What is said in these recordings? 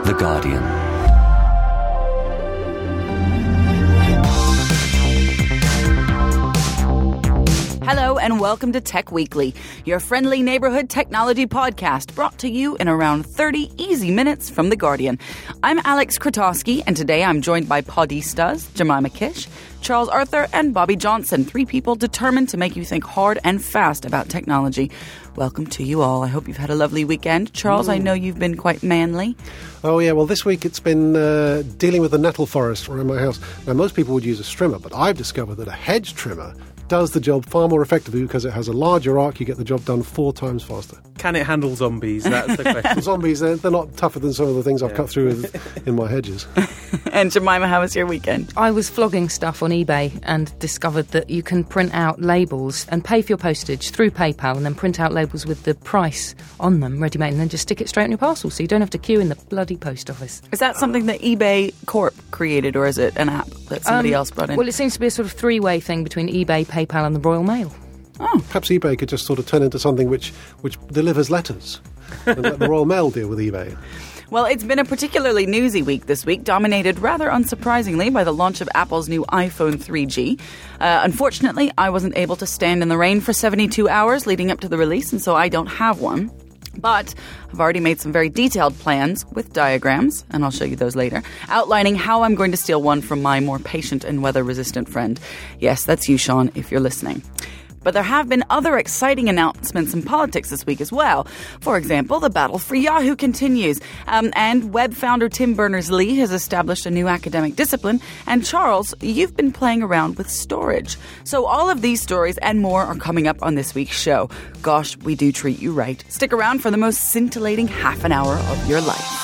The Guardian. Hello and welcome to Tech Weekly, your friendly neighborhood technology podcast brought to you in around 30 easy minutes from The Guardian. I'm Alex Krotowski, and today I'm joined by Podistas, Jemima Kish, Charles Arthur, and Bobby Johnson, three people determined to make you think hard and fast about technology. Welcome to you all. I hope you've had a lovely weekend. Charles, I know you've been quite manly. Oh, yeah. Well, this week it's been dealing with the nettle forest around my house. Now, most people would use a strimmer, but I've discovered that a hedge trimmer does the job far more effectively because it has a larger arc. You get the job done 4 times faster. Can it handle zombies? That's the question. Zombies, they're not tougher than some of the things I've cut through in my hedges. And Jemima, how was your weekend? I was flogging stuff on eBay and discovered that you can print out labels and pay for your postage through PayPal and then print out labels with the price on them, ready-made, and then just stick it straight in your parcel so you don't have to queue in the bloody post office. Is that something that eBay Corp created, or is it an app that somebody else brought in? Well, it seems to be a sort of three-way thing between eBay, PayPal and the Royal Mail. Oh. Perhaps eBay could just sort of turn into something which delivers letters and let the Royal Mail deal with eBay. Well, it's been a particularly newsy week this week, dominated rather unsurprisingly by the launch of Apple's new iPhone 3G. Unfortunately, I wasn't able to stand in the rain for 72 hours leading up to the release, and so I don't have one. But I've already made some very detailed plans with diagrams, and I'll show you those later, outlining how I'm going to steal one from my more patient and weather-resistant friend. Yes, that's you, Sean, if you're listening. But there have been other exciting announcements in politics this week as well. For example, the battle for Yahoo continues. And web founder Tim Berners-Lee has established a new academic discipline. And Charles, you've been playing around with storage. So all of these stories and more are coming up on this week's show. Gosh, we do treat you right. Stick around for the most scintillating half an hour of your life.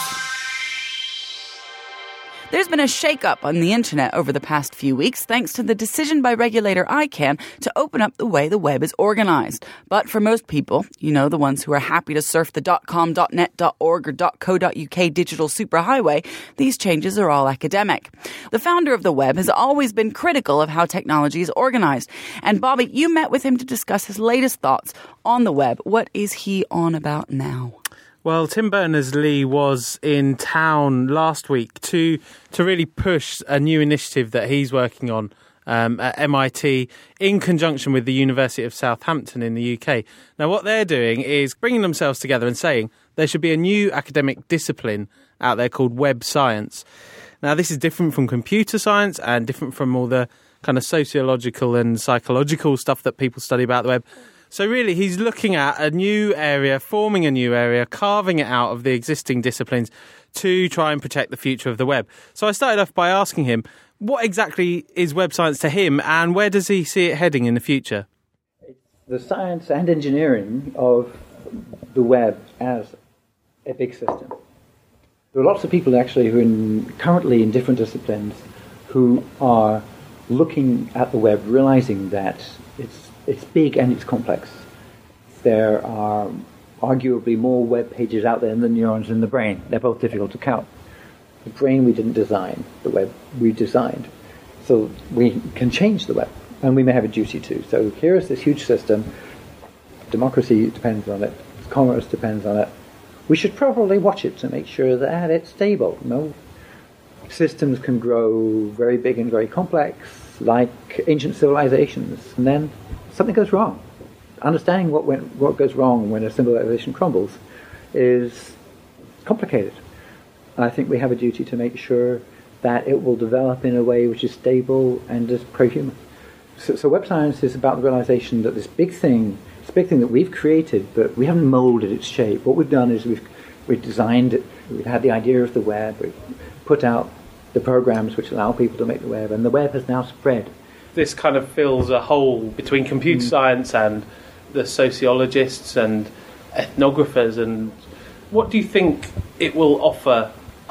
There's been a shake-up on the internet over the past few weeks thanks to the decision by regulator ICANN to open up the way the web is organized. But for most people, you know, the ones who are happy to surf the .com, .net, .org or .co.uk digital superhighway, these changes are all academic. The founder of the web has always been critical of how technology is organized. And Bobby, you met with him to discuss his latest thoughts on the web. What is he on about now? Well, Tim Berners-Lee was in town last week to really push a new initiative that he's working on at MIT in conjunction with the University of Southampton in the UK. Now, what they're doing is bringing themselves together and saying there should be a new academic discipline out there called web science. Now, this is different from computer science and different from all the kind of sociological and psychological stuff that people study about the web. So really, he's looking at a new area, forming a new area, carving it out of the existing disciplines to try and protect the future of the web. So I started off by asking him, what exactly is web science to him, and where does he see it heading in the future? It's the science and engineering of the web as a big system. There are lots of people actually who are currently in different disciplines who are looking at the web, realizing that it's big and it's complex. There are arguably more web pages out there than the neurons in the brain. They're both difficult to count. The brain we didn't design, the web we designed. So we can change the web, and we may have a duty to. So here is this huge system. Democracy depends on it. Commerce depends on it. We should probably watch it to make sure that it's stable. No, systems can grow very big and very complex, like ancient civilizations, and then something goes wrong. Understanding what goes wrong when a civilization crumbles is complicated. I think we have a duty to make sure that it will develop in a way which is stable and is pro-human. So web science is about the realization that this big thing that we've created, but we haven't molded its shape. What we've done is we've designed it, we've had the idea of the web, we've put out the programs which allow people to make the web, and the web has now spread. This kind of fills a hole between computer science and the sociologists and ethnographers. And what do you think it will offer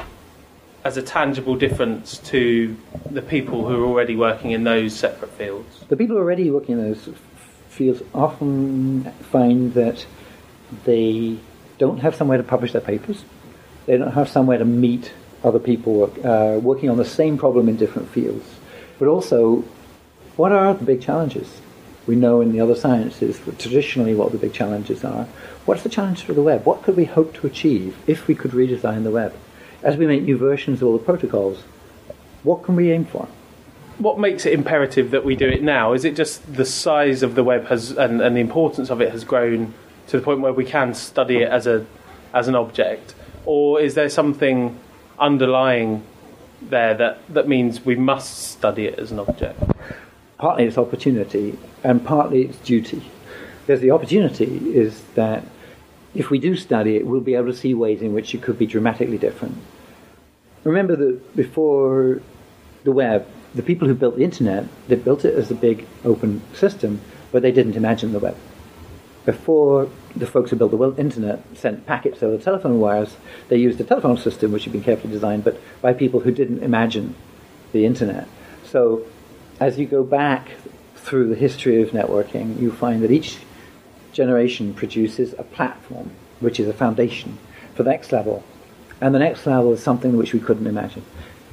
as a tangible difference to the people who are already working in those separate fields? The people already working in those fields often find that they don't have somewhere to publish their papers. They don't have somewhere to meet other people working on the same problem in different fields. But also, what are the big challenges? We know in the other sciences traditionally what the big challenges are. What's the challenge for the web? What could we hope to achieve if we could redesign the web? as we make new versions of all the protocols, what can we aim for? What makes it imperative that we do it now? Is it just the size of the web and the importance of it has grown to the point where we can study it as an object? Or is there something underlying there that means we must study it as an object? Partly it's opportunity and partly it's duty. Because the opportunity is that if we do study it, we'll be able to see ways in which it could be dramatically different. Remember that before the web, the people who built the internet, they built it as a big open system, but they didn't imagine the web. Before the folks who built the internet sent packets over the telephone wires, they used a telephone system which had been carefully designed, but by people who didn't imagine the internet. So as you go back through the history of networking, you find that each generation produces a platform, which is a foundation for the next level. And the next level is something which we couldn't imagine.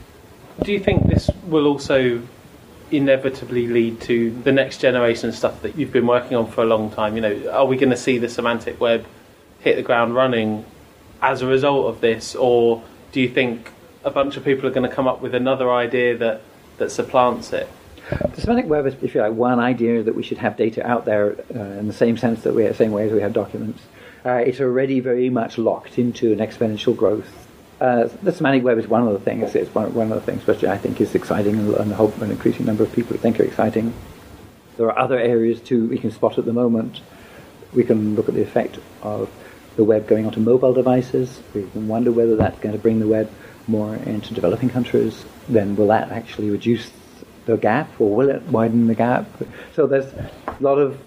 Do you think this will also inevitably lead to the next generation stuff that you've been working on for a long time? You know, are we going to see the semantic web hit the ground running as a result of this, or do you think a bunch of people are going to come up with another idea that supplants it? The semantic web is, if you like, one idea that we should have data out there in the same sense that same way as we have documents. It's already very much locked into an exponential growth. The semantic web is one of the things. It's one of the things which I think is exciting, and I hope an increasing number of people think are exciting. There are other areas too we can spot at the moment. We can look at the effect of the web going onto mobile devices. We can wonder whether that's going to bring the web more into developing countries. Then will that actually reduce the gap, or will it widen the gap? So there's a lot of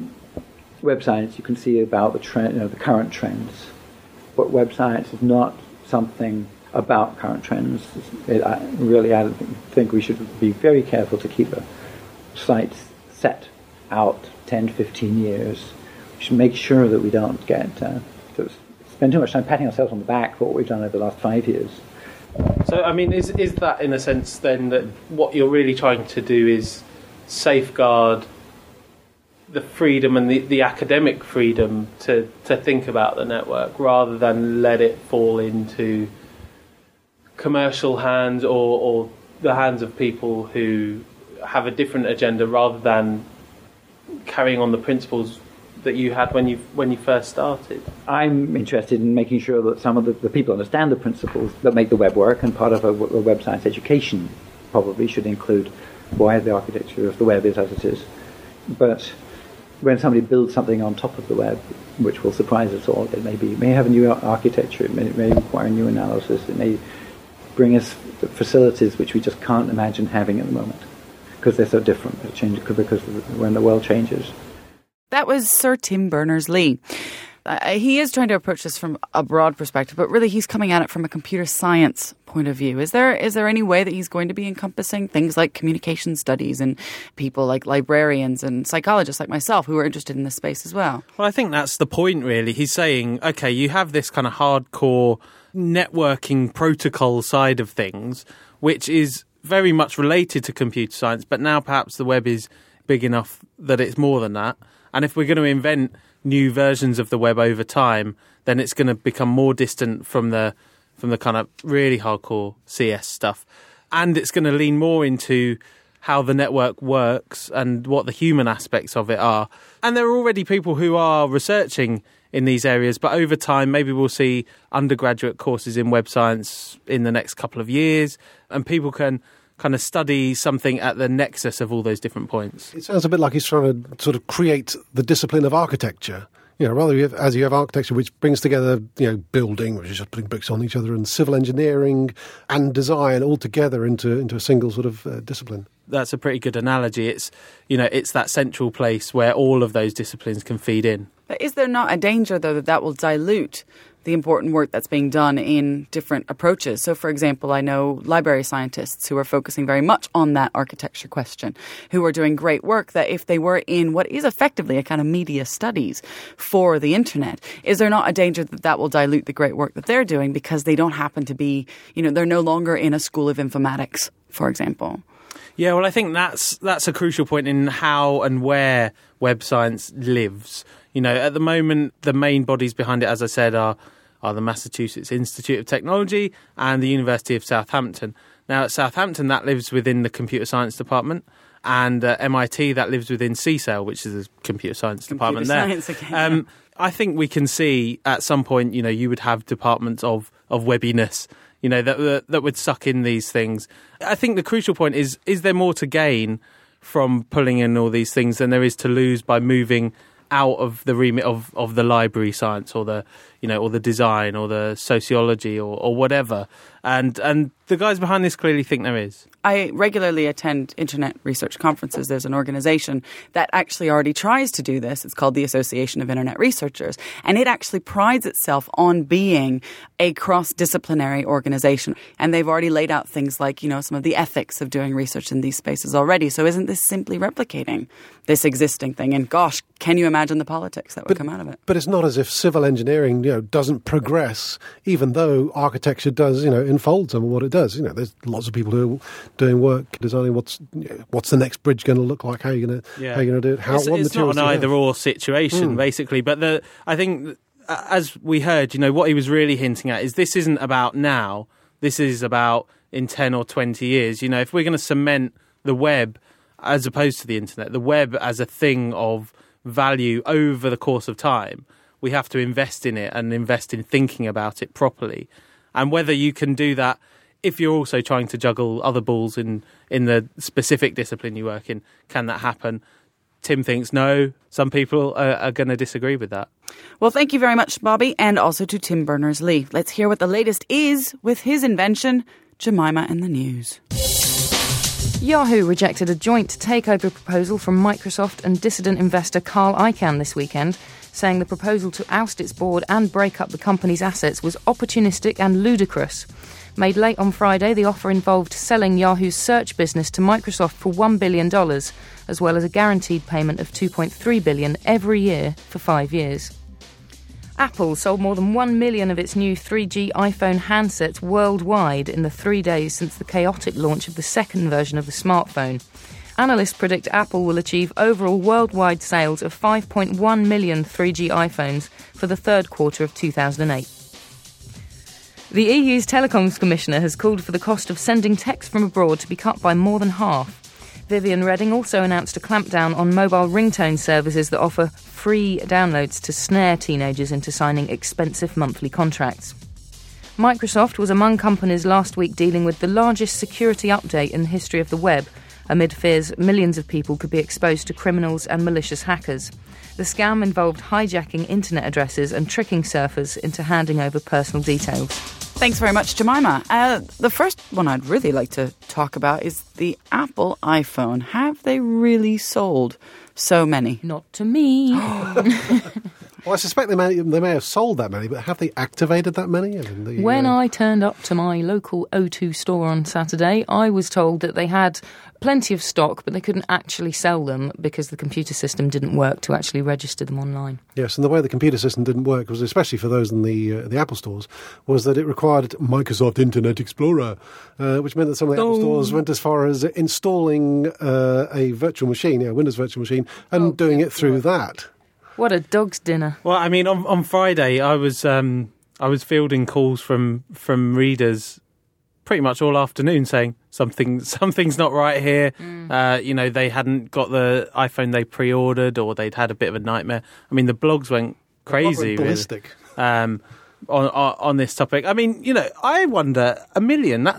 web science you can see about the trend, the current trends. But web science is not something about current trends. I think we should be very careful to keep the sights set out 10 to 15 years. We should make sure that we don't spend too much time patting ourselves on the back for what we've done over the last 5 years. So, I mean, is that in a sense then that what you're really trying to do is safeguard the freedom and the academic freedom to think about the network rather than let it fall into commercial hands or the hands of people who have a different agenda, rather than carrying on the principles that you had when you first started? I'm interested in making sure that some of the people understand the principles that make the web work, and part of a web science education probably should include why the architecture of the web is as it is. But when somebody builds something on top of the web, which will surprise us all, it may have a new architecture, it may require new analysis, it may bring us facilities which we just can't imagine having at the moment, because they're so different. They change because when the world changes. That was Sir Tim Berners-Lee. He is trying to approach this from a broad perspective, but really he's coming at it from a computer science point of view. Is there any way that he's going to be encompassing things like communication studies and people like librarians and psychologists like myself who are interested in this space as well? Well, I think that's the point, really. He's saying, okay, you have this kind of hardcore networking protocol side of things, which is very much related to computer science, but now perhaps the web is big enough that it's more than that. And if we're going to invent new versions of the web over time, then it's going to become more distant from the kind of really hardcore CS stuff. And it's going to lean more into how the network works and what the human aspects of it are. And there are already people who are researching in these areas, but over time maybe we'll see undergraduate courses in web science in the next couple of years, and people can kind of study something at the nexus of all those different points. It sounds a bit like he's trying to sort of create the discipline of architecture. You know, rather you have architecture which brings together, building, which is just putting bricks on each other, and civil engineering and design all together into a single sort of discipline. That's a pretty good analogy. It's that central place where all of those disciplines can feed in. But is there not a danger, though, that will dilute the important work that's being done in different approaches? So, for example, I know library scientists who are focusing very much on that architecture question, who are doing great work that if they were in what is effectively a kind of media studies for the internet, is there not a danger that will dilute the great work that they're doing because they don't happen to be, they're no longer in a school of informatics, for example? Yeah, well, I think that's a crucial point in how and where web science lives. At the moment, the main bodies behind it, as I said, are are the Massachusetts Institute of Technology and the University of Southampton. Now, at Southampton, that lives within the computer science department, and at MIT, that lives within CSAIL, which is the computer science department there. Science again, I think we can see at some point, you would have departments of webbiness, that would suck in these things. I think the crucial point is there more to gain from pulling in all these things than there is to lose by moving out of the remit of the library science or the or the design or the sociology or whatever. And the guys behind this clearly think there is. I regularly attend internet research conferences. There's an organization that actually already tries to do this. It's called the Association of Internet Researchers. And it actually prides itself on being a cross-disciplinary organization. And they've already laid out things like, some of the ethics of doing research in these spaces already. So isn't this simply replicating this existing thing? And gosh, can you imagine the politics that would come out of it? But it's not as if civil engineering, doesn't progress, even though architecture does, enfold some of what it does. There's lots of people who are doing work designing what's the next bridge going to look like, how you're going to do it, it's not an either-or situation, basically. But I think, as we heard, what he was really hinting at is this isn't about now. This is about in 10 or 20 years. If we're going to cement the web as opposed to the internet, the web as a thing of value over the course of time, we have to invest in it and invest in thinking about it properly. And whether you can do that if you're also trying to juggle other balls in the specific discipline you work in, can that happen? Tim thinks no. Some people are going to disagree with that. Well, thank you very much, Bobby, and also to Tim Berners-Lee. Let's hear what the latest is with his invention, Jemima in the News. Yahoo rejected a joint takeover proposal from Microsoft and dissident investor Carl Icahn this weekend, saying the proposal to oust its board and break up the company's assets was opportunistic and ludicrous. Made late on Friday, the offer involved selling Yahoo's search business to Microsoft for $1 billion, as well as a guaranteed payment of $2.3 billion every year for 5 years. Apple sold more than 1 million of its new 3G iPhone handsets worldwide in the 3 days since the chaotic launch of the second version of the smartphone. Analysts predict Apple will achieve overall worldwide sales of 5.1 million 3G iPhones for the third quarter of 2008. The EU's Telecoms Commissioner has called for the cost of sending text from abroad to be cut by more than half. Viviane Reding also announced a clampdown on mobile ringtone services that offer free downloads to snare teenagers into signing expensive monthly contracts. Microsoft was among companies last week dealing with the largest security update in the history of the web, amid fears millions of people could be exposed to criminals and malicious hackers. The scam involved hijacking internet addresses and tricking surfers into handing over personal details. Thanks very much, Jemima. The first one I'd really like to talk about is the Apple iPhone. Have they really sold so many? Not to me. Well, I suspect they may have sold that many, but have they activated that many? When I turned up to my local O2 store on Saturday, I was told that they had plenty of stock, but they couldn't actually sell them because the computer system didn't work to actually register them online. Yes, and the way the computer system didn't work, was especially for those in the Apple stores, was that it required Microsoft Internet Explorer, which meant that some of the Apple stores went as far as installing a virtual machine, a Windows virtual machine, and doing it through that. What a dog's dinner. Well, I mean, on Friday, I was fielding calls from readers pretty much all afternoon saying something's not right here. They hadn't got the iPhone they pre-ordered, or they'd had a bit of a nightmare. I mean, the blogs went crazy, ballistic, really, on this topic. I mean, I wonder, a million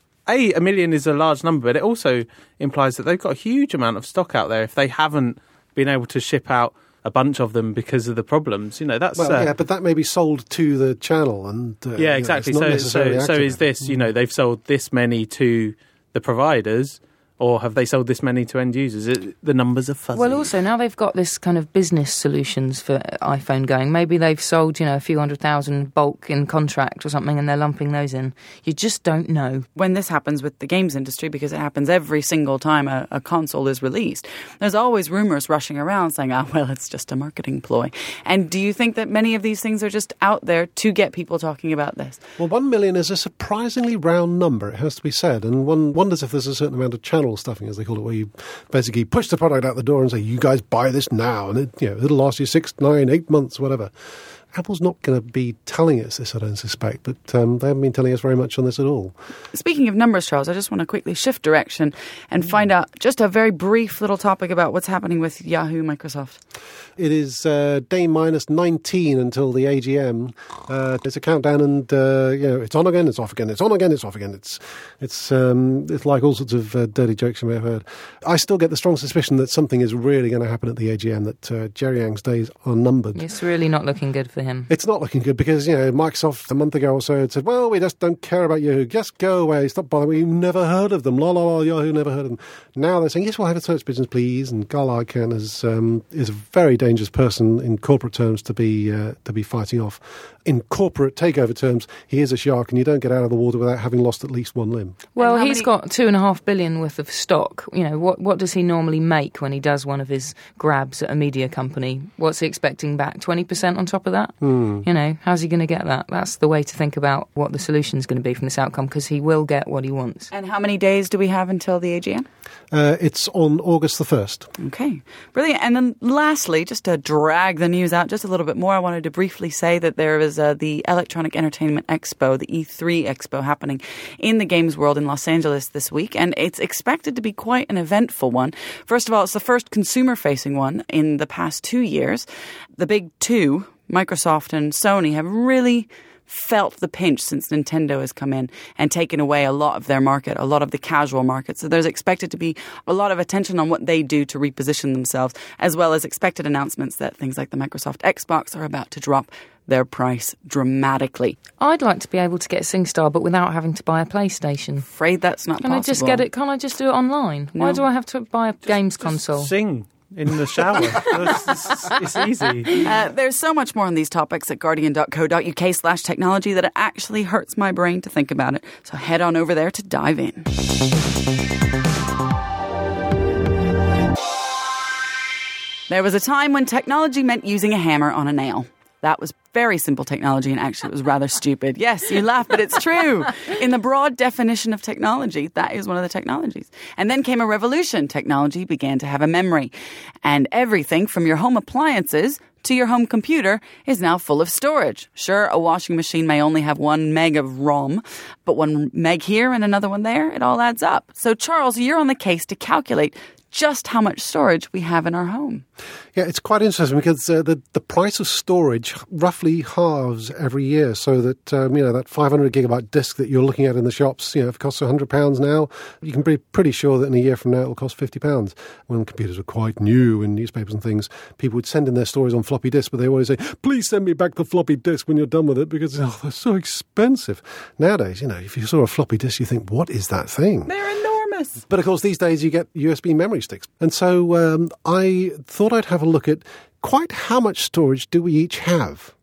is a large number, but it also implies that they've got a huge amount of stock out there if they haven't been able to ship out a bunch of them because of the problems. That's but that may be sold to the channel, and exactly. So is this? They've sold this many to the providers, or have they sold this many to end users? The numbers are fuzzy. Well, also now they've got this kind of business solutions for iPhone going. Maybe they've sold a few 100,000 bulk in contract or something, and they're lumping those in. You just don't know. When this happens with the games industry, because it happens every single time a console is released, there's always rumours rushing around saying, it's just a marketing ploy. And do you think that many of these things are just out there to get people talking about this? Well, 1 million is a surprisingly round number, it has to be said, and one wonders if there's a certain amount of channel stuffing, as they call it, where you basically push the product out the door and say, you guys buy this now, and it'll last you 6, 9, 8 months, whatever. Apple's not going to be telling us this, I don't suspect, but they haven't been telling us very much on this at all. Speaking of numbers, Charles, I just want to quickly shift direction and find out just a very brief little topic about what's happening with Yahoo Microsoft. It is day minus 19 until the AGM. It's a countdown, and it's on again, it's off again, it's on again, it's off again. It's like all sorts of dirty jokes you may have heard. I still get the strong suspicion that something is really going to happen at the AGM, that Jerry Yang's days are numbered. It's really not looking good for him. It's not looking good because, Microsoft a month ago or so had said, well, we just don't care about Yahoo. Just go away. Stop bothering. We've never heard of them. La, la, la, Yahoo, never heard of them. Now they're saying, yes, we'll have a search business, please. And Gul Icahn is a very dangerous person in corporate terms to be fighting off. In corporate takeover terms, he is a shark, and you don't get out of the water without having lost at least one limb. Well, he's got $2.5 billion worth of stock. What does he normally make when he does one of his grabs at a media company? What's he expecting back? 20% on top of that? How's he going to get that? That's the way to think about what the solution's going to be from this outcome, because he will get what he wants. And how many days do we have until the AGM? It's on August the 1st. Okay, brilliant. And then lastly, just to drag the news out just a little bit more, I wanted to briefly say that there is the Electronic Entertainment Expo, the E3 Expo, happening in the games world in Los Angeles this week, and it's expected to be quite an eventful one. First of all, it's the first consumer-facing one in the past 2 years. The big two, Microsoft and Sony, have really felt the pinch since Nintendo has come in and taken away a lot of their market, a lot of the casual market. So there's expected to be a lot of attention on what they do to reposition themselves, as well as expected announcements that things like the Microsoft Xbox are about to drop their price dramatically. I'd like to be able to get SingStar, but without having to buy a PlayStation. Afraid that's not possible. Can I just get it? Can't I just do it online? No. Why do I have to buy a games console? Sing in the shower. It's easy. There's so much more on these topics at guardian.co.uk/technology that it actually hurts my brain to think about it. So head on over there to dive in. There was a time when technology meant using a hammer on a nail. That was very simple technology, and actually it was rather stupid. Yes, you laugh, but it's true. In the broad definition of technology, that is one of the technologies. And then came a revolution. Technology began to have a memory. And everything from your home appliances to your home computer is now full of storage. Sure, a washing machine may only have 1 meg of ROM, but 1 meg here and another one there, it all adds up. So, Charles, you're on the case to calculate just how much storage we have in our home. Yeah, it's quite interesting because the price of storage roughly halves every year, so that that 500 gigabyte disk that you're looking at in the shops, if it costs £100 now, you can be pretty sure that in a year from now it will cost £50. When computers were quite new in newspapers and things, people would send in their stories on floppy disks, but they always say, please send me back the floppy disk when you're done with it, because they're so expensive. Nowadays, if you saw a floppy disk, you think, what is that thing? They're enormous. But of course, these days you get USB memory sticks. And so I thought I'd have a look at quite how much storage do we each have.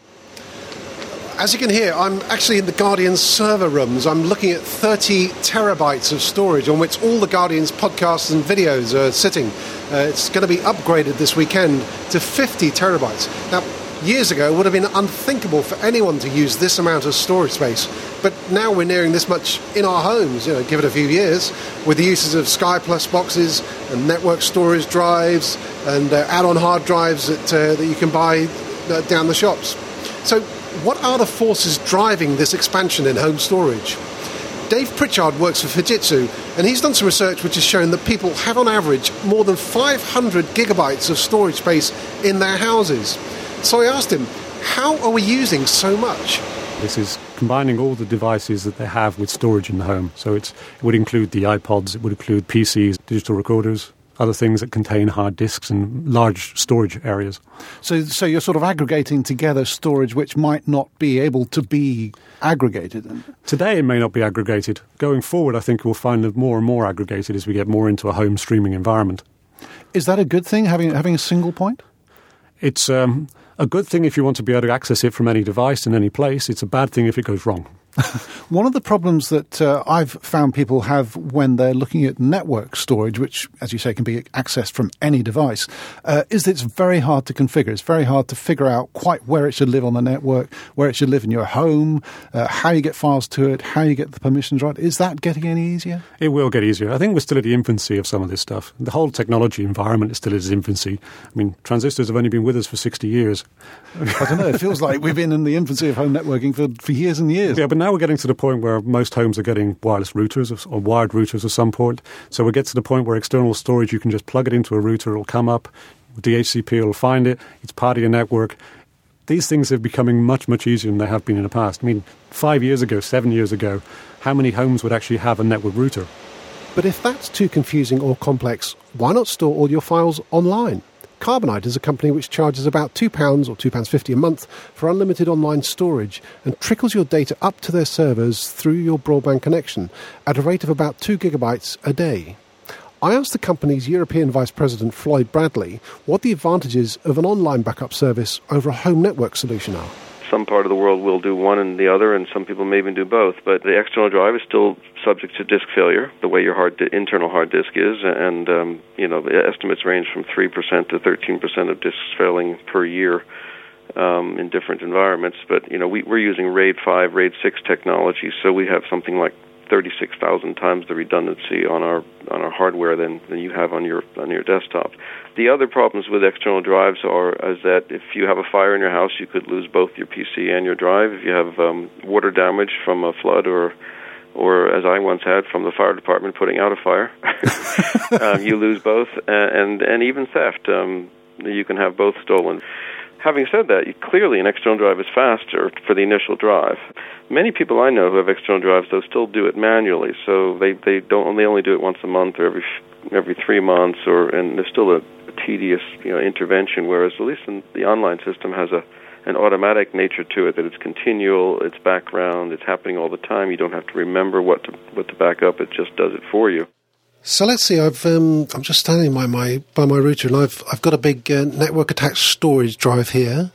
As you can hear, I'm actually in the Guardian's server rooms. I'm looking at 30 terabytes of storage on which all the Guardian's podcasts and videos are sitting. It's going to be upgraded this weekend to 50 terabytes. Now, years ago, it would have been unthinkable for anyone to use this amount of storage space. But now we're nearing this much in our homes, give it a few years, with the uses of Sky Plus boxes and network storage drives and add-on hard drives that you can buy down the shops. So what are the forces driving this expansion in home storage? Dave Pritchard works for Fujitsu, and he's done some research which has shown that people have on average more than 500 gigabytes of storage space in their houses. So I asked him, how are we using so much? This is combining all the devices that they have with storage in the home. So it would include the iPods, it would include PCs, digital recorders, other things that contain hard disks and large storage areas. So you're sort of aggregating together storage which might not be able to be aggregated? Today it may not be aggregated. Going forward, I think we'll find it more and more aggregated as we get more into a home streaming environment. Is that a good thing, having a single point? It's a good thing if you want to be able to access it from any device in any place. It's a bad thing if it goes wrong. One of the problems that I've found people have when they're looking at network storage, which, as you say, can be accessed from any device, is that it's very hard to configure. It's very hard to figure out quite where it should live on the network, where it should live in your home, how you get files to it, how you get the permissions right. Is that getting any easier? It will get easier. I think we're still at the infancy of some of this stuff. The whole technology environment is still at its infancy. I mean, transistors have only been with us for 60 years. I don't know. It feels like we've been in the infancy of home networking for years and years. Yeah, but now we're getting to the point where most homes are getting wireless routers or wired routers of some point. So we get to the point where external storage, you can just plug it into a router, it'll come up, DHCP will find it, it's part of your network. These things are becoming much, much easier than they have been in the past. I mean, 5 years ago, 7 years ago, how many homes would actually have a network router? But if that's too confusing or complex, why not store all your files online? Carbonite is a company which charges about £2 or £2.50 a month for unlimited online storage and trickles your data up to their servers through your broadband connection at a rate of about 2 gigabytes a day. I asked the company's European Vice President Floyd Bradley what the advantages of an online backup service over a home network solution are. Some part of the world will do one and the other, and some people may even do both. But the external drive is still subject to disk failure, the way your internal hard disk is, and the estimates range from 3% to 13% of disks failing per year in different environments. But we're using RAID 5, RAID 6 technology, so we have something like 36,000 times the redundancy on our hardware than you have on your desktop. The other problems with external drives is that if you have a fire in your house, you could lose both your PC and your drive. If you have water damage from a flood or as I once had from the fire department putting out a fire, you lose both, and even theft. You can have both stolen. Having said that, clearly an external drive is faster for the initial drive. Many people I know who have external drives, though, still do it manually. So they only do it once a month or every 3 months, and there's still a tedious intervention. Whereas at least the online system has an automatic nature to it, that it's continual, it's background, it's happening all the time. You don't have to remember what to back up; it just does it for you. So let's see. I'm just standing by my router, and I've got a big network attached storage drive here.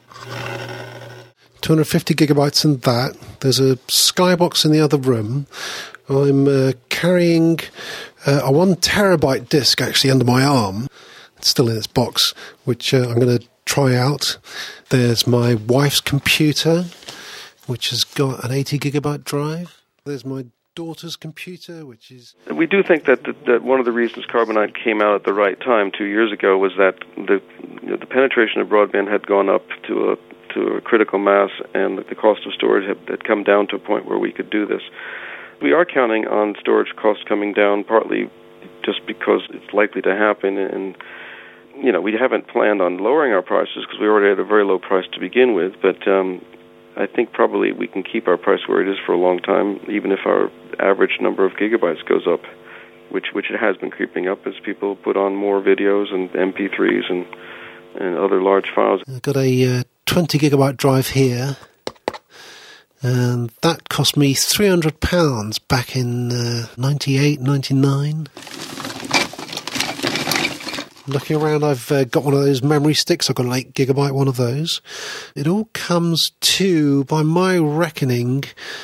250 gigabytes in that. There's a Skybox in the other room. I'm carrying a 1 terabyte disk actually under my arm. It's still in its box, which I'm going to try out. There's my wife's computer, which has got an 80 gigabyte drive. There's my daughter's computer, which is... We do think that one of the reasons Carbonite came out at the right time 2 years ago was that the penetration of broadband had gone up to a critical mass, and the cost of storage had come down to a point where we could do this. We are counting on storage costs coming down, partly just because it's likely to happen, and we haven't planned on lowering our prices because we already had a very low price to begin with, but I think probably we can keep our price where it is for a long time, even if our average number of gigabytes goes up, which it has been creeping up as people put on more videos and MP3s and other large files. I've got a 20 gigabyte drive here, and that cost me £300 back in 98, 99. Looking around, I've got one of those memory sticks. I've got an 8 gigabyte one of those. It all comes to, by my reckoning,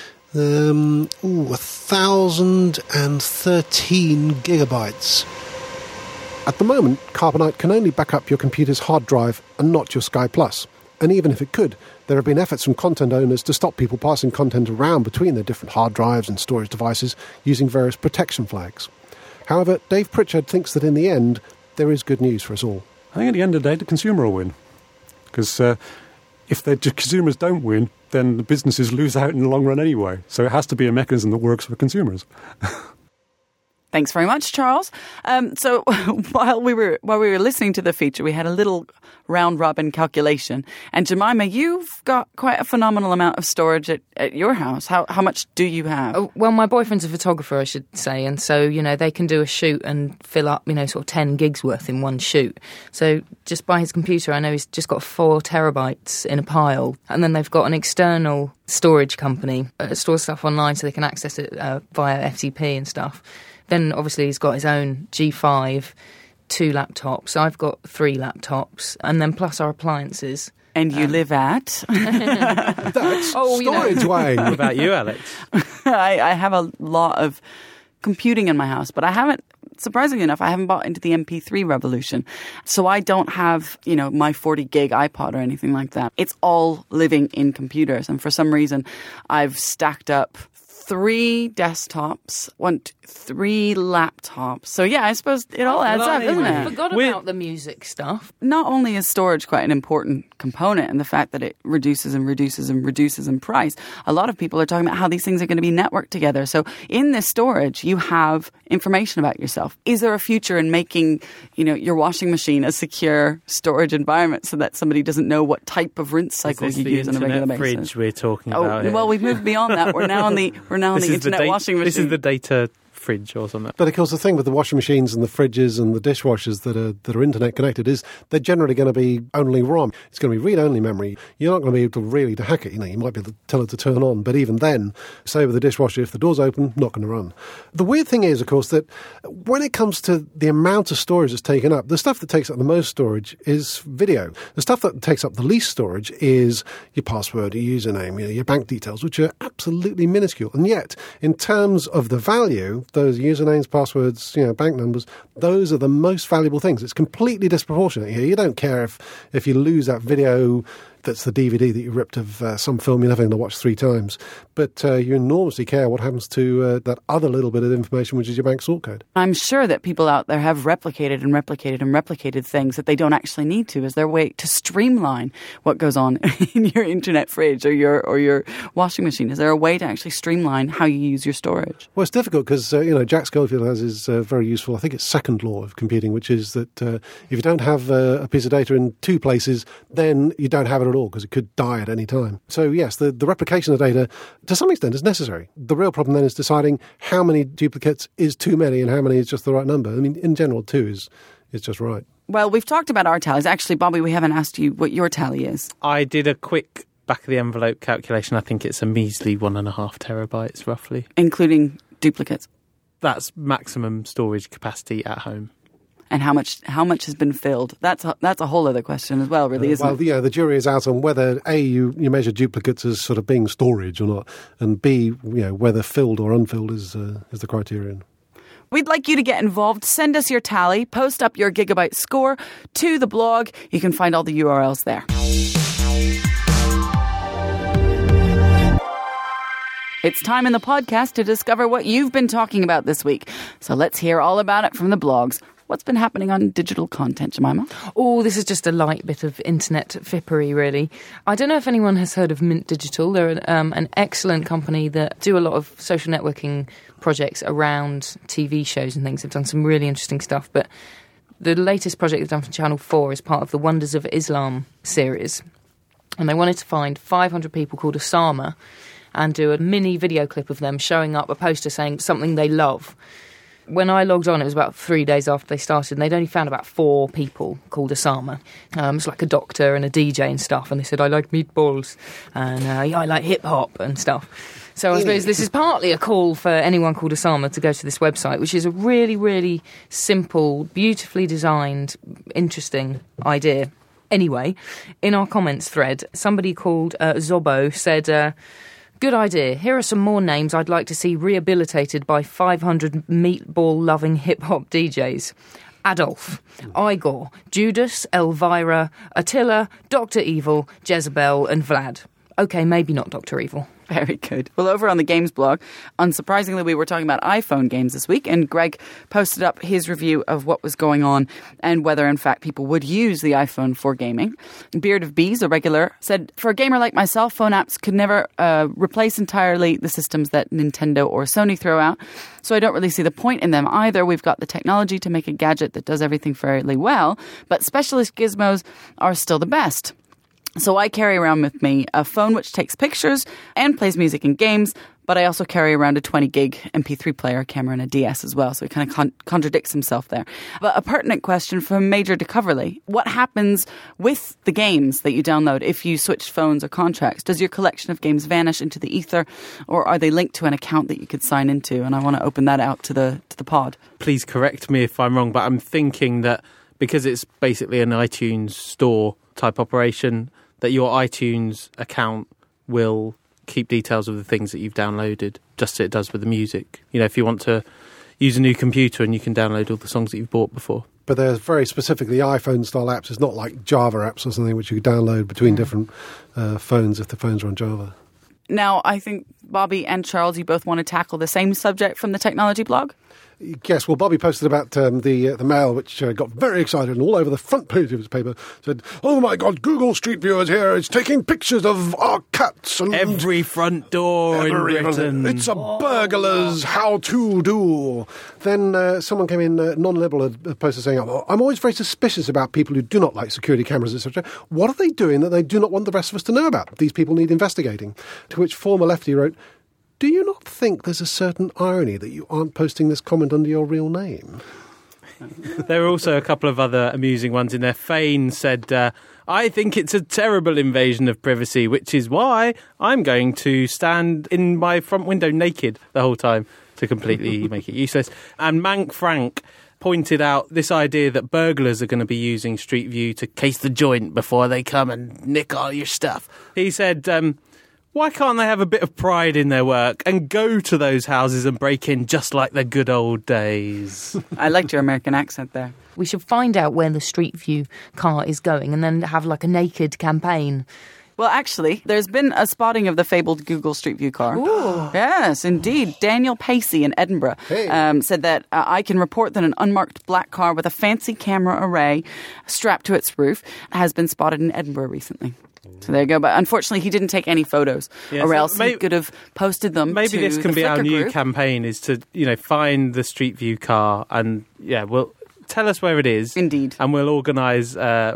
1,013 gigabytes. At the moment, Carbonite can only back up your computer's hard drive and not your Sky Plus. And even if it could, there have been efforts from content owners to stop people passing content around between their different hard drives and storage devices using various protection flags. However, Dave Pritchard thinks that in the end, there is good news for us all. I think at the end of the day, the consumer will win. Because if the consumers don't win, then the businesses lose out in the long run anyway. So it has to be a mechanism that works for consumers. Thanks very much, Charles. So while we were listening to the feature, we had a little round-robin calculation. And Jemima, you've got quite a phenomenal amount of storage at your house. How much do you have? Well, my boyfriend's a photographer, I should say, and so, they can do a shoot and fill up, sort of 10 gigs worth in one shoot. So just by his computer, I know he's just got 4 terabytes in a pile. And then they've got an external storage company that stores stuff online so they can access it via FTP and stuff. Then, obviously, he's got his own G5, 2 laptops. I've got 3 laptops, and then plus our appliances. And you live at? That's storage, Wayne. What about you, Alex? I have a lot of computing in my house, but I haven't, surprisingly enough, I haven't bought into the MP3 revolution. So I don't have, my 40 gig iPod or anything like that. It's all living in computers. And for some reason, I've stacked up 3 desktops, 3 laptops. So yeah, I suppose it all adds up, doesn't I it? forgot about the music stuff. Not only is storage quite an important component in the fact that it reduces in price, a lot of people are talking about how these things are going to be networked together. So in this storage, you have information about yourself. Is there a future in making, your washing machine a secure storage environment so that somebody doesn't know what type of rinse cycle you use on a regular basis? Fridge we're talking about here. Well, we've moved beyond that. We're now on the internet washing machine. This is the data fridge or something. But of course, the thing with the washing machines and the fridges and the dishwashers that are internet connected is they're generally going to be only ROM. It's going to be read-only memory. You're not going to be able to really hack it. You might be able to tell it to turn on, but even then, say with the dishwasher, if the door's open, not going to run. The weird thing is, of course, that when it comes to the amount of storage that's taken up, the stuff that takes up the most storage is video. The stuff that takes up the least storage is your password, your username, your bank details, which are absolutely minuscule. And yet, in terms of the value, those usernames, passwords, bank numbers, those are the most valuable things. It's completely disproportionate here. You don't care if you lose that video that's the DVD that you ripped of some film you're never going to watch 3 times. But you enormously care what happens to that other little bit of information, which is your bank sort code. I'm sure that people out there have replicated things that they don't actually need to as their way to streamline what goes on in your internet fridge or your washing machine. Is there a way to actually streamline how you use your storage? Well, it's difficult because, Jack Schofield has his very useful, I think it's second law of computing, which is that if you don't have a piece of data in 2 places, then you don't have it at all because it could die at any time. So yes, the replication of data to some extent is necessary. The real problem then is deciding how many duplicates is too many and how many is just the right number. I mean, in general, 2 is just right. Well, we've talked about our tallies. Actually, Bobby, we haven't asked you what your tally is. I did a quick back-of-the-envelope calculation. I think it's a measly 1.5 terabytes, roughly. Including duplicates? That's maximum storage capacity at home. And how much has been filled? That's a whole other question as well, really, isn't it? Well, the jury is out on whether A, you measure duplicates as sort of being storage or not, and B, whether filled or unfilled is the criterion. We'd like you to get involved. Send us your tally. Post up your gigabyte score to the blog. You can find all the URLs there. It's time in the podcast to discover what you've been talking about this week. So let's hear all about it from the blogs. What's been happening on digital content, Jemima? Oh, this is just a light bit of internet fippery, really. I don't know if anyone has heard of Mint Digital. They're an excellent company that do a lot of social networking projects around TV shows and things. They've done some really interesting stuff. But the latest project they've done for Channel 4 is part of the Wonders of Islam series. And they wanted to find 500 people called Osama and do a mini video clip of them showing up a poster saying something they love. When I logged on, it was about 3 days after they started, and they'd only found about 4 people called Osama. It's like a doctor and a DJ and stuff, and they said, I like meatballs, and I like hip-hop and stuff. So I suppose this is partly a call for anyone called Osama to go to this website, which is a really, really simple, beautifully designed, interesting idea. Anyway, in our comments thread, somebody called Zobo said... Good idea. Here are some more names I'd like to see rehabilitated by 500 meatball-loving hip-hop DJs. Adolf, Igor, Judas, Elvira, Attila, Dr. Evil, Jezebel and Vlad. Okay, maybe not Dr. Evil. Very good. Well, over on the games blog, unsurprisingly, we were talking about iPhone games this week, and Greg posted up his review of what was going on and whether, in fact, people would use the iPhone for gaming. Beard of Bees, a regular, said, for a gamer like myself, phone apps could never replace entirely the systems that Nintendo or Sony throw out, so I don't really see the point in them either. We've got the technology to make a gadget that does everything fairly well, but specialist gizmos are still the best. So I carry around with me a phone which takes pictures and plays music and games, but I also carry around a 20 gig MP3 player, camera, and a DS as well. So he kind of contradicts himself there. But a pertinent question from Major de Coverley. What happens with the games that you download if you switch phones or contracts? Does your collection of games vanish into the ether, or are they linked to an account that you could sign into? And I want to open that out to the pod. Please correct me if I'm wrong, but I'm thinking that because it's basically an iTunes store type operation, that your iTunes account will keep details of the things that you've downloaded, just as it does with the music. You know, if you want to use a new computer and you can download all the songs that you've bought before. But they're very specifically iPhone-style apps. It's not like Java apps or something which you could download between different phones if the phones are on Java. Now, I think Bobby and Charles, you both want to tackle the same subject from the technology blog? Yes, well, Bobby posted about the Mail, which got very excited, and all over the front page of his paper said, "Oh my God, Google Street View is here. It's taking pictures of our cats." And every front door in Britain. It's a burglar's how-to do. Then someone came in, non-liberal, a poster saying, "I'm always very suspicious about people who do not like security cameras, etc. What are they doing that they do not want the rest of us to know about? These people need investigating." To which former lefty wrote, "Do you not think there's a certain irony that you aren't posting this comment under your real name?" There are also a couple of other amusing ones in there. Fane said, "I think it's a terrible invasion of privacy, which is why I'm going to stand in my front window naked the whole time to completely make it useless." And Mank Frank pointed out this idea that burglars are going to be using Street View to case the joint before they come and nick all your stuff. He said, why can't they have a bit of pride in their work and go to those houses and break in just like the good old days? I liked your American accent there. We should find out where the Street View car is going and then have like a naked campaign. Well, actually, there's been a spotting of the fabled Google Street View car. Ooh. Yes, indeed. Daniel Pacey in Edinburgh said that I can report that an unmarked black car with a fancy camera array strapped to its roof has been spotted in Edinburgh recently. So there you go. But unfortunately, he didn't take any photos, or else he could have posted them. Maybe this can be Flickr our new group. campaign: is to find the Street View car and we'll tell us where it is. Indeed, and we'll organise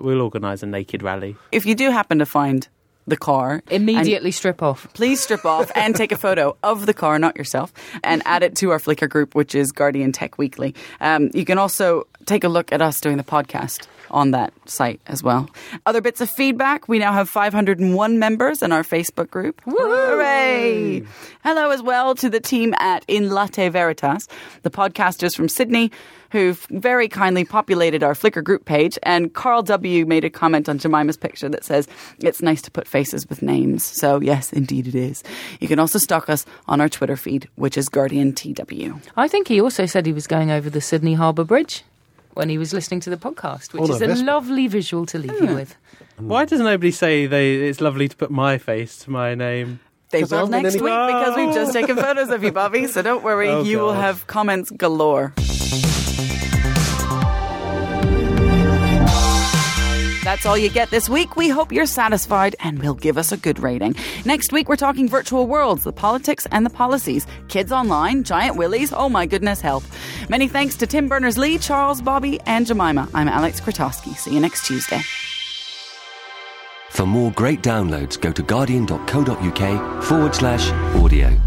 a naked rally. If you do happen to find the car, immediately strip off. Please strip off and take a photo of the car, not yourself, and add it to our Flickr group, which is Guardian Tech Weekly. You can also take a look at us doing the podcast on that site as well. Other bits of feedback, we now have 501 members in our Facebook group. Woo! Hooray! Hello as well to the team at In Latte Veritas, the podcasters from Sydney, who've very kindly populated our Flickr group page, and Carl W. made a comment on Jemima's picture that says, "It's nice to put faces with names." So yes, indeed it is. You can also stalk us on our Twitter feed, which is Guardian TW. I think he also said he was going over the Sydney Harbour Bridge when he was listening to the podcast, which is a lovely visual to leave you with. Why does nobody say it's lovely to put my face to my name? They will next week because we've just taken photos of you, Bobby, so don't worry, you will have comments galore. That's all you get this week. We hope you're satisfied and will give us a good rating. Next week, we're talking virtual worlds, the politics and the policies. Kids online, giant willies, oh my goodness, help. Many thanks to Tim Berners-Lee, Charles, Bobby, and Jemima. I'm Alex Kratowski. See you next Tuesday. For more great downloads, go to guardian.co.uk/audio.